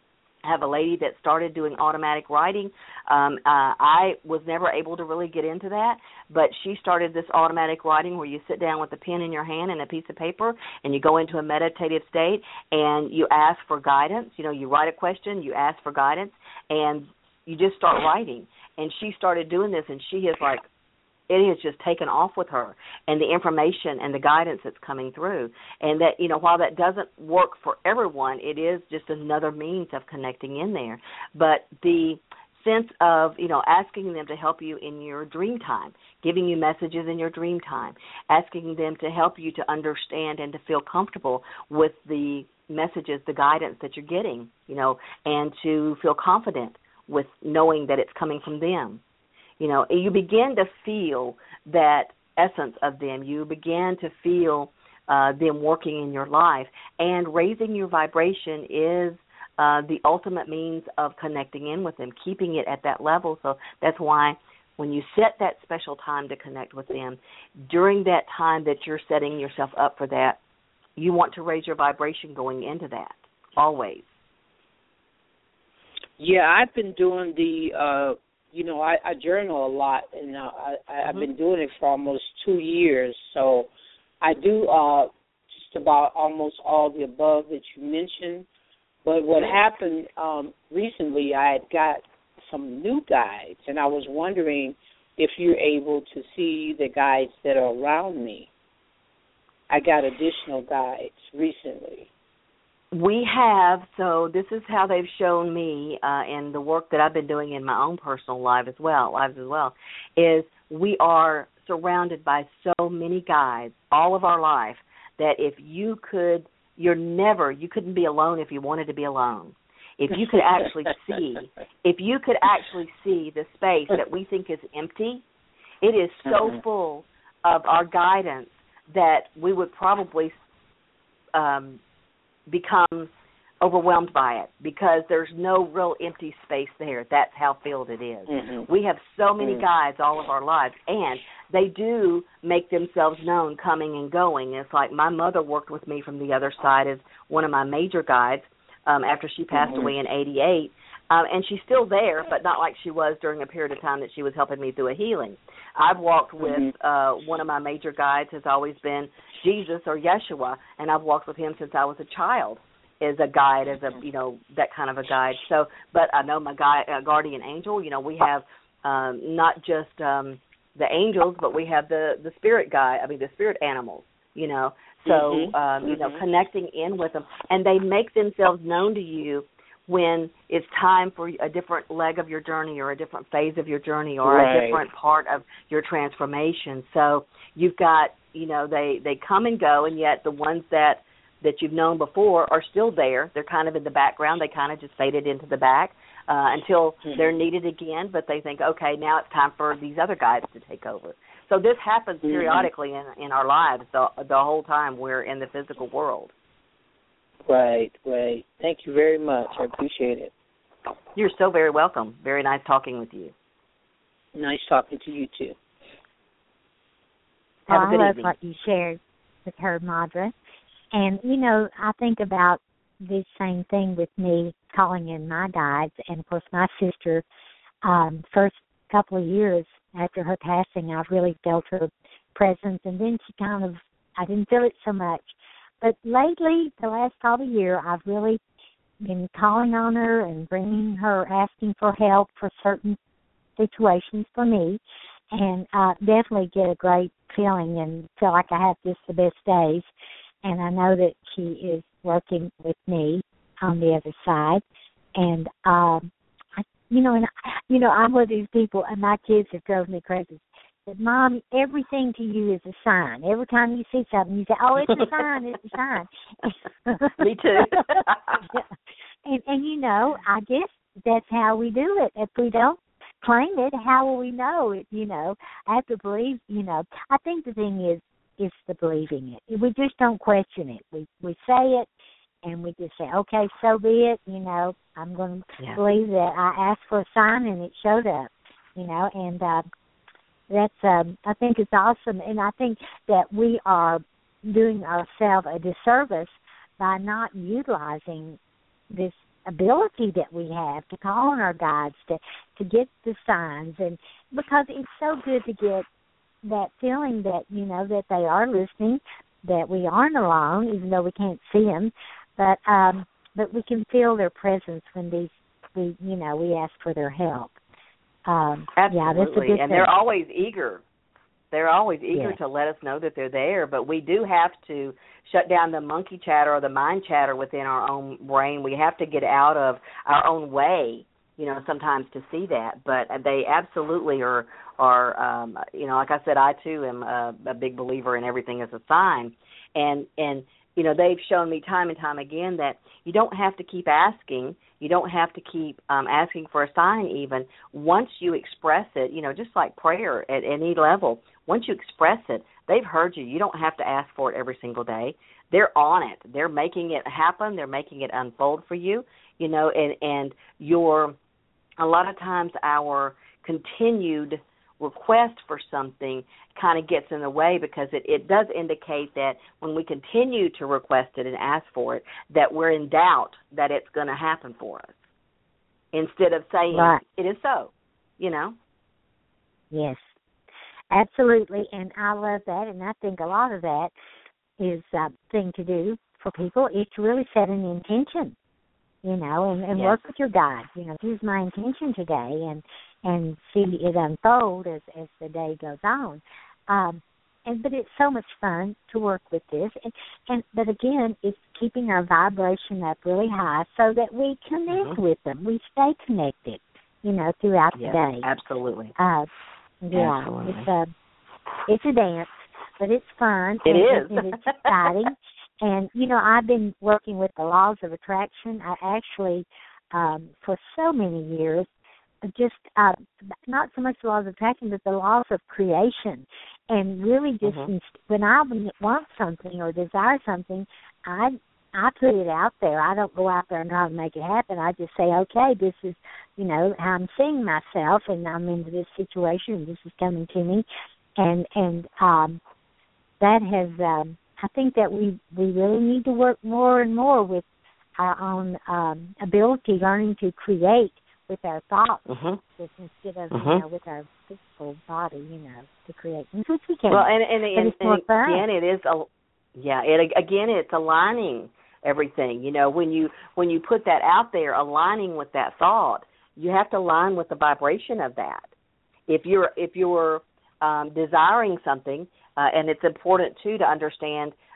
I have a lady that started doing automatic writing. Um, uh, I was never able to really get into that, but she started this automatic writing where you sit down with a pen in your hand and a piece of paper, and you go into a meditative state, and you ask for guidance. You know, you write a question, you ask for guidance, and you just start writing. And she started doing this, and she is like, it has just taken off with her, and the information and the guidance that's coming through. And that, you know, while that doesn't work for everyone, it is just another means of connecting in there. But the sense of, you know, asking them to help you in your dream time, giving you messages in your dream time, asking them to help you to understand and to feel comfortable with the messages, the guidance that you're getting, you know, and to feel confident with knowing that it's coming from them. You know, you begin to feel that essence of them. You begin to feel uh, them working in your life. And raising your vibration is uh, the ultimate means of connecting in with them, keeping it at that level. So that's why when you set that special time to connect with them, during that time that you're setting yourself up for that, you want to raise your vibration going into that, always. Yeah, I've been doing the... Uh You know, I, I journal a lot, and uh, I, I've mm-hmm. been doing it for almost two years. So I do uh, just about almost all the above that you mentioned. But what happened um, recently, I had got some new guides, and I was wondering if you're able to see the guides that are around me. I got additional guides recently. We have, so this is how they've shown me uh, in the work that I've been doing in my own personal life as well, lives as well, is we are surrounded by so many guides all of our life that if you could, you're never, you couldn't be alone if you wanted to be alone. If you could actually see, if you could actually see the space that we think is empty, it is so full of our guidance that we would probably um, become overwhelmed by it because there's no real empty space there. That's how filled it is. Mm-hmm. We have so many mm-hmm. guides all of our lives, and they do make themselves known coming and going. It's like my mother worked with me from the other side as one of my major guides um, after she passed mm-hmm. away in eighty-eight, um, and she's still there, but not like she was during a period of time that she was helping me through a healing. I've walked with mm-hmm. uh, one of my major guides has always been Jesus or Yeshua, and I've walked with him since I was a child as a guide, as a, you know, that kind of a guide. So, but I know my guide, uh, guardian angel, you know, we have um, not just um, the angels, but we have the, the spirit guide, I mean, the spirit animals, you know. So, mm-hmm. um, you mm-hmm. know, connecting in with them. And they make themselves known to you when it's time for a different leg of your journey or a different phase of your journey or right. a different part of your transformation. So you've got, you know, they, they come and go, and yet the ones that, that you've known before are still there. They're kind of in the background. They kind of just faded into the back uh, until mm-hmm. they're needed again, but they think, okay, now it's time for these other guys to take over. So this happens mm-hmm. periodically in, in our lives the, the whole time we're in the physical world. Right, right. Thank you very much. I appreciate it. You're so very welcome. Very nice talking with you. Nice talking to you, too. Have well, a good I love evening. what you shared with her, Madra. And, you know, I think about this same thing with me calling in my guides. And, of course, my sister, um, first couple of years after her passing, I really felt her presence. And then she kind of, I didn't feel it so much. But lately, the last probably year, I've really been calling on her and bringing her, asking for help for certain situations for me, and uh, definitely get a great feeling and feel like I have just the best days. And I know that she is working with me on the other side. And, um, I, you know, and I, you know, I'm one of these people, and my kids have drove me crazy. That, Mom, everything to you is a sign. Every time you see something, you say, oh, it's a sign, it's a sign. Me too. and, and, you know, I guess that's how we do it. If we don't claim it, how will we know it, you know? I have to believe, you know. I think the thing is, is the believing it. We just don't question it. We we say it, and we just say, okay, so be it, you know. I'm going to yeah. believe that I asked for a sign, and it showed up, you know, and uh That's, um, I think it's awesome, and I think that we are doing ourselves a disservice by not utilizing this ability that we have to call on our guides, to, to get the signs, and because it's so good to get that feeling that, you know, that they are listening, that we aren't alone, even though we can't see them, but um, but we can feel their presence when these, we, you know, we ask for their help. Um, Absolutely, yeah, that's a good and thing. they're always eager. They're always eager yeah. to let us know that they're there, but we do have to shut down the monkey chatter or the mind chatter within our own brain. We have to get out of our own way, you know, sometimes to see that. But they absolutely are, are um, you know, like I said, I too am a, a big believer in everything as a sign. And, and you know, they've shown me time and time again that you don't have to keep asking. You don't have to keep um, asking for a sign even. Once you express it, you know, just like prayer at any level, once you express it, they've heard you. You don't have to ask for it every single day. They're on it. They're making it happen. They're making it unfold for you, you know, and, and your, a lot of times our continued request for something kind of gets in the way because it, it does indicate that when we continue to request it and ask for it, that we're in doubt that it's going to happen for us instead of saying right. it is so, you know? Yes, absolutely, and I love that, and I think a lot of that is a thing to do for people is to really set an intention, you know, and, and yes. work with your guide. You know, here's my intention today, and and see it unfold as, as the day goes on. Um, and but it's so much fun to work with this. And, and but again, it's keeping our vibration up really high so that we connect mm-hmm. with them. We stay connected, you know, throughout yes, the day. Absolutely. Uh, yeah, absolutely. it's a it's a dance, but it's fun. It and, is. and it's exciting. And you know, I've been working with the laws of attraction. I actually, um, for so many years. Just uh, not so much the laws of attraction, but the laws of creation. And really just mm-hmm. when I want something or desire something, I I put it out there. I don't go out there and try to make it happen. I just say, okay, this is, you know, how I'm seeing myself, and I'm into this situation, and this is coming to me. And and um, that has, um, I think that we, we really need to work more and more with our own um, ability, learning to create with our thoughts, mm-hmm. just instead of mm-hmm. you know, with our physical body, you know, to create things which we can. Well, and and, and, it's more and fun. again, it is a yeah. It again, it's aligning everything. You know, when you when you put that out there, aligning with that thought, you have to align with the vibration of that. If you're if you're um, desiring something, uh, and it's important too to understand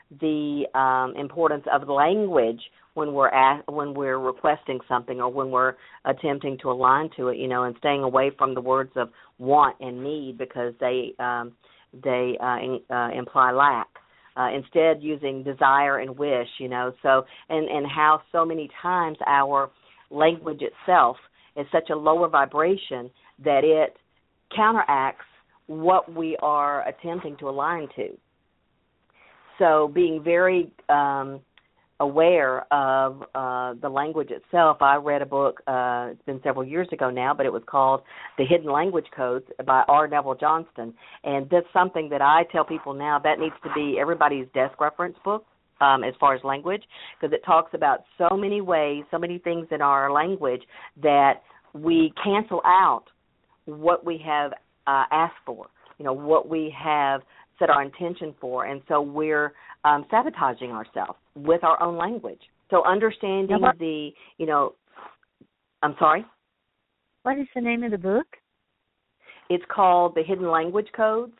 the um, importance of language when we're at, when we're requesting something or when we're attempting to align to it, you know, and staying away from the words of want and need because they um, they uh, in, uh, imply lack. Uh, instead, using desire and wish, you know, so and, and how so many times our language itself is such a lower vibration that it counteracts what we are attempting to align to. So being very um, aware of uh, the language itself. I read a book, uh, it's been several years ago now, but it was called The Hidden Language Codes by R. Neville Johnston. And that's something that I tell people now, that needs to be everybody's desk reference book um, as far as language, because it talks about so many ways, so many things in our language that we cancel out what we have uh, asked for, you know, what we have set our intention for, and so we're um, sabotaging ourselves with our own language. So understanding what, the, you know, I'm sorry? What is the name of the book? It's called The Hidden Language Codes.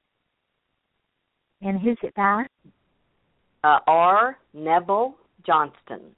And who's it by? Uh, R. Neville Johnston.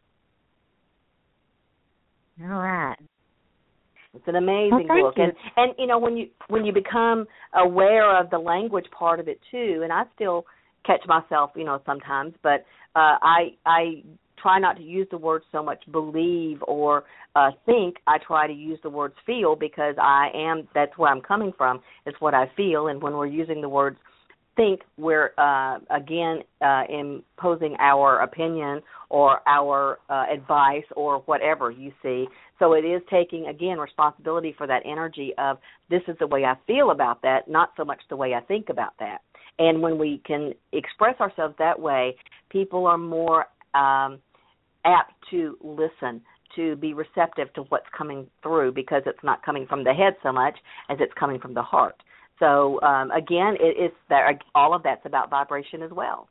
All right. It's an amazing well, book, you. and and you know when you when you become aware of the language part of it too, and I still catch myself, you know, sometimes, but uh, I I try not to use the word so much believe or uh, think. I try to use the words feel because I am that's where I'm coming from. It's what I feel, and when we're using the words think, we're uh, again uh, imposing our opinion or our uh, advice or whatever you see. So it is taking, again, responsibility for that energy of this is the way I feel about that, not so much the way I think about that. And when we can express ourselves that way, people are more um, apt to listen, to be receptive to what's coming through because it's not coming from the head so much as it's coming from the heart. So, um, again, it, it's that, all of that's about vibration as well.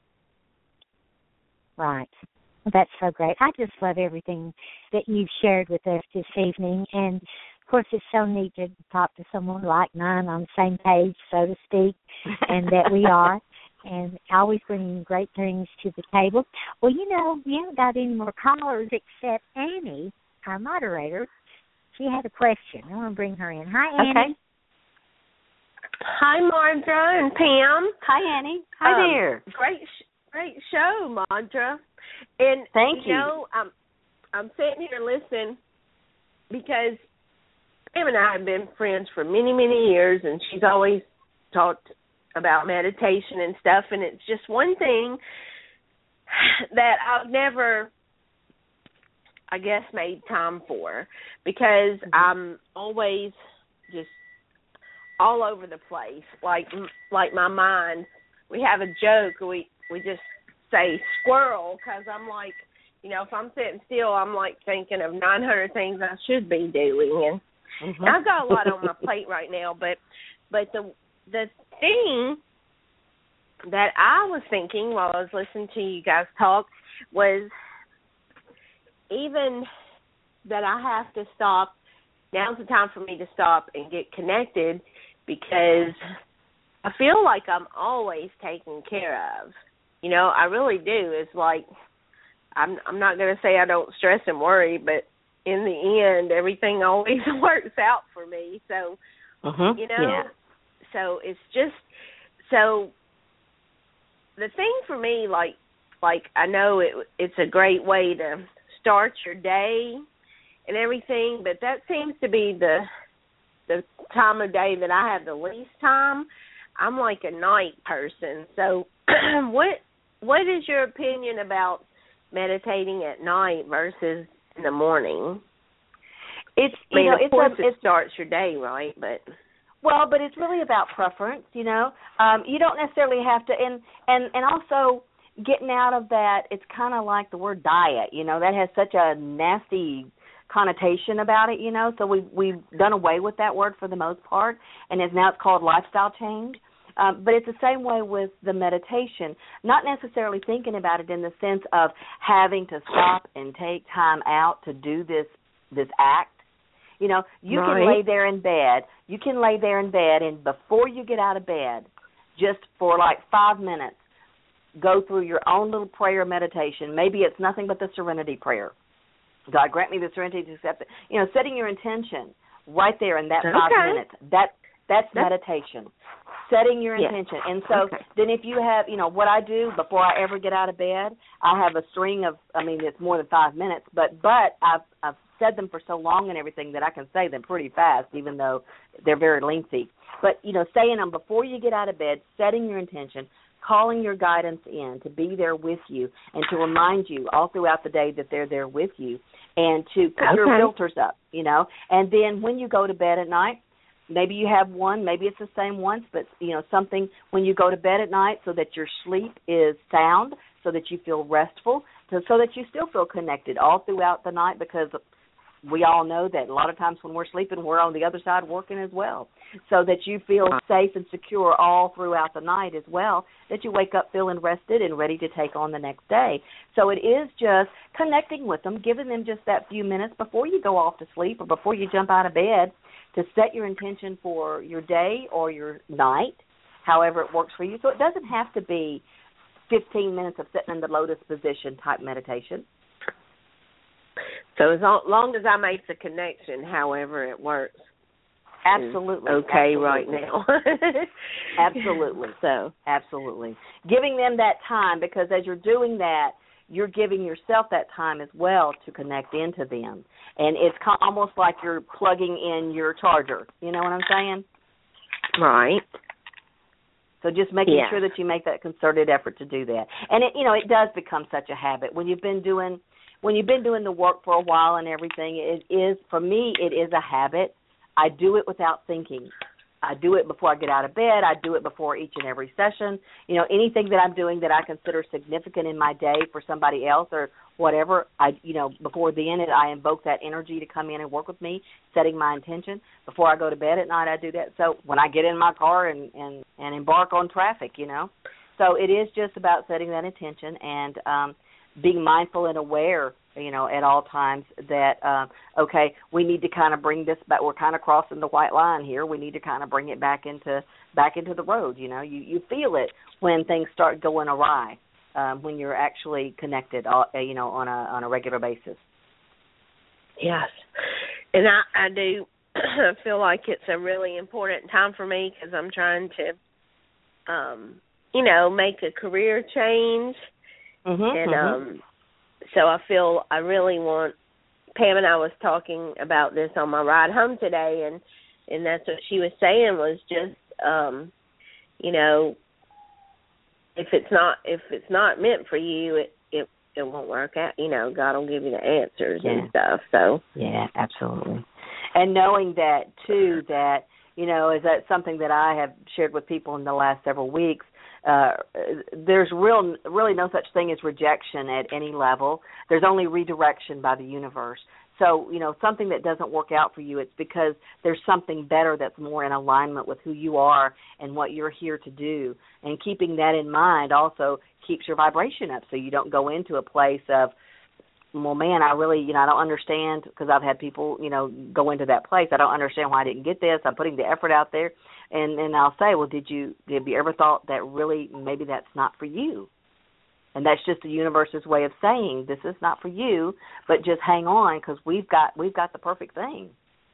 Right. Well, that's so great. I just love everything that you've shared with us this evening. And, of course, it's so neat to talk to someone like mine on the same page, so to speak, and that we are. And always bringing great things to the table. Well, you know, we haven't got any more callers except Annie, our moderator. She had a question. I want to bring her in. Hi, Annie. Okay. Hi, Marndra and Pam. Hi, Annie. Hi um, there. Great, great show, Marndra. And thank you. You know, I'm I'm sitting here listening because Pam and I have been friends for many, many years, and she's always talked about meditation and stuff. And it's just one thing that I've never, I guess, made time for because mm-hmm. I'm always just all over the place, like like my mind. We have a joke. We we just say squirrel because I'm like, you know, if I'm sitting still, I'm like thinking of nine hundred things I should be doing, and, mm-hmm. and I've got a lot on my plate right now. But but the the thing that I was thinking while I was listening to you guys talk was even that I have to stop. Now's the time for me to stop and get connected because I feel like I'm always taken care of. You know, I really do. It's like I'm I'm not going to say I don't stress and worry, but in the end, everything always works out for me. So, mm-hmm. you know, yeah. so it's just, so the thing for me, like, like I know it, it's a great way to start your day and everything, but that seems to be the the time of day that I have the least time. I'm like a night person. So what what is your opinion about meditating at night versus in the morning? It's you I mean, know, of it's course a, it it's, starts your day, right? But well, but it's really about preference, you know. Um, you don't necessarily have to, and and and also getting out of that. It's kind of like the word diet, you know. That has such a nasty connotation about it, you know, so we've, we've done away with that word for the most part, and it's now it's called lifestyle change. Um, but it's the same way with the meditation, not necessarily thinking about it in the sense of having to stop and take time out to do this this act. You know, you right. can lay there in bed, you can lay there in bed, and before you get out of bed, just for like five minutes, go through your own little prayer meditation. Maybe it's nothing but the serenity prayer. God grant me the serenity to accept it. You know, setting your intention right there in that five okay. minutes. That that's, that's meditation. Setting your yes. intention. And so okay. then if you have, you know, what I do before I ever get out of bed, I have a string of, I mean, it's more than five minutes, but but I've I've said them for so long and everything that I can say them pretty fast, even though they're very lengthy. But, you know, saying them before you get out of bed, setting your intention, calling your guidance in to be there with you and to remind you all throughout the day that they're there with you and to put okay. your filters up, you know. And then when you go to bed at night, maybe you have one, maybe it's the same once, but, you know, something when you go to bed at night so that your sleep is sound, so that you feel restful, so, so that you still feel connected all throughout the night, because we all know that a lot of times when we're sleeping, we're on the other side working as well, so that you feel safe and secure all throughout the night as well, that you wake up feeling rested and ready to take on the next day. So it is just connecting with them, giving them just that few minutes before you go off to sleep or before you jump out of bed to set your intention for your day or your night, however it works for you. So it doesn't have to be fifteen minutes of sitting in the lotus position type meditation. So as long as I make the connection, however it works, absolutely okay, absolutely. Right now. absolutely. So absolutely, giving them that time, because as you're doing that, you're giving yourself that time as well to connect into them, and it's almost like you're plugging in your charger. You know what I'm saying? Right. So just making yeah. sure that you make that concerted effort to do that, and it, you know, it does become such a habit when you've been doing. When you've been doing the work for a while and everything, it is, for me, it is a habit. I do it without thinking. I do it before I get out of bed. I do it before each and every session. You know, anything that I'm doing that I consider significant in my day for somebody else or whatever, I, you know, before the end, I invoke that energy to come in and work with me, setting my intention. Before I go to bed at night, I do that. So when I get in my car and, and, and embark on traffic, you know. So it is just about setting that intention and um, being mindful and aware, you know, at all times that, uh, okay, we need to kind of bring this back. We're kind of crossing the white line here. We need to kind of bring it back into back into the road. You know, you, you feel it when things start going awry, um, when you're actually connected, uh, you know, on a on a regular basis. Yes, and I, I do feel like it's a really important time for me because I'm trying to, um, you know, make a career change. Mm-hmm, and mm-hmm. um, so I feel I really want, Pam and I was talking about this on my ride home today, and, and that's what she was saying was just, um, you know, if it's not if it's not meant for you, it, it, it won't work out. You know, God will give you the answers yeah. and stuff. So yeah, absolutely. And knowing that, too, that, you know, is that something that I have shared with people in the last several weeks, Uh, there's real, really no such thing as rejection at any level. There's only redirection by the universe. So, you know, something that doesn't work out for you, it's because there's something better that's more in alignment with who you are and what you're here to do. And keeping that in mind also keeps your vibration up so you don't go into a place of, well, man, I really, you know, I don't understand, because I've had people, you know, go into that place. I don't understand why I didn't get this. I'm putting the effort out there. And and I'll say, well, did you have you ever thought that really maybe that's not for you? And that's just the universe's way of saying this is not for you, but just hang on because we've got we've got the perfect thing.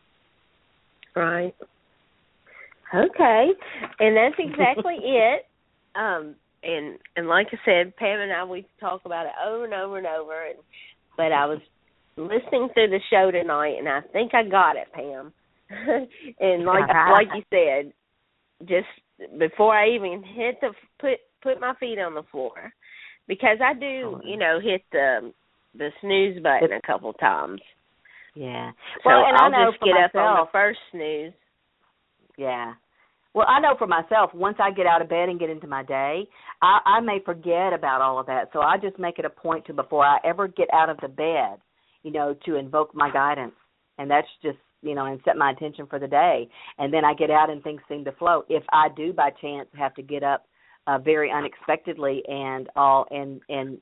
Right. Okay. And that's exactly it. Um, and and like I said, Pam and I, we talk about it over and over and over. And, but I was listening through the show tonight, and I think I got it, Pam. And like like you said, just before I even hit the put put my feet on the floor, because I do, you know, hit the the snooze button a couple times. Yeah. So well, and I'll I know just get myself, up on the first snooze. Yeah. Well, I know for myself, once I get out of bed and get into my day, I, I may forget about all of that. So I just make it a point to, before I ever get out of the bed, you know, to invoke my guidance. And that's just, you know, and set my intention for the day. And then I get out and things seem to flow. If I do by chance have to get up uh, very unexpectedly and all and and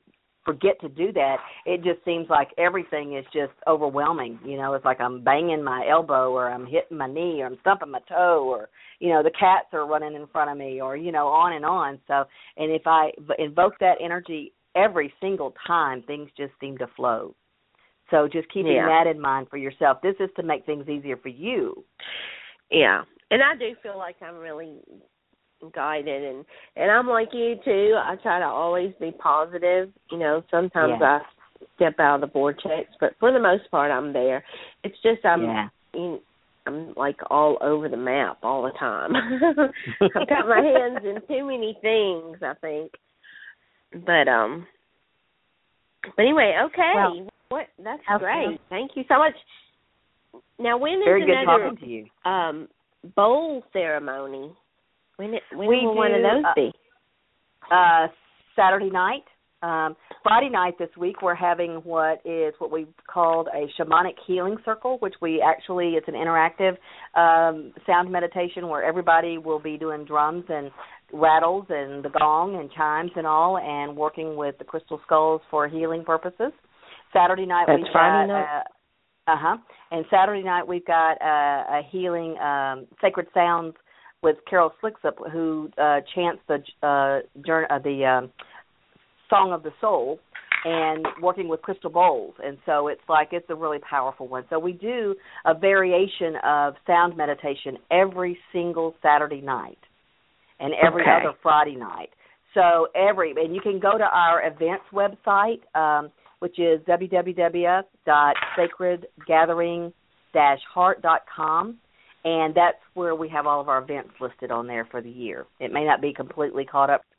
forget to do that, it just seems like everything is just overwhelming. You know, it's like I'm banging my elbow, or I'm hitting my knee, or I'm stumping my toe, or, you know, the cats are running in front of me, or, you know, on and on. So, and if I invoke that energy every single time, things just seem to flow. So just keeping yeah. that in mind for yourself. This is to make things easier for you. Yeah, and I do feel like I'm really guided, and and I'm like you too. I try to always be positive. You know, sometimes yeah. I step out of the vortex, but for the most part, I'm there. It's just I'm yeah. in, I'm like all over the map all the time. I've got my hands in too many things, I think. But um, but anyway, okay. Well, what that's okay. great. Thank you so much. Now, when is Very good another talking to you. um bowl ceremony? When it, when we will do, one of those uh, be? Uh, Saturday night. Um, Friday night this week we're having what is what we called a shamanic healing circle, which we actually, it's an interactive um, sound meditation where everybody will be doing drums and rattles and the gong and chimes and all, and working with the crystal skulls for healing purposes. Saturday night That's we've Friday got night? Uh huh. And Saturday night we've got uh, a healing um, sacred sounds with Carol Slicksup, who uh, chants the uh, journey, uh, the um, Song of the Soul, and working with crystal bowls. And so it's like it's a really powerful one. So we do a variation of sound meditation every single Saturday night and every Okay. other Friday night. So every, and you can go to our events website, um, which is w w w dot sacred gathering dash heart dot com. And that's where we have all of our events listed on there for the year. It may not be completely caught up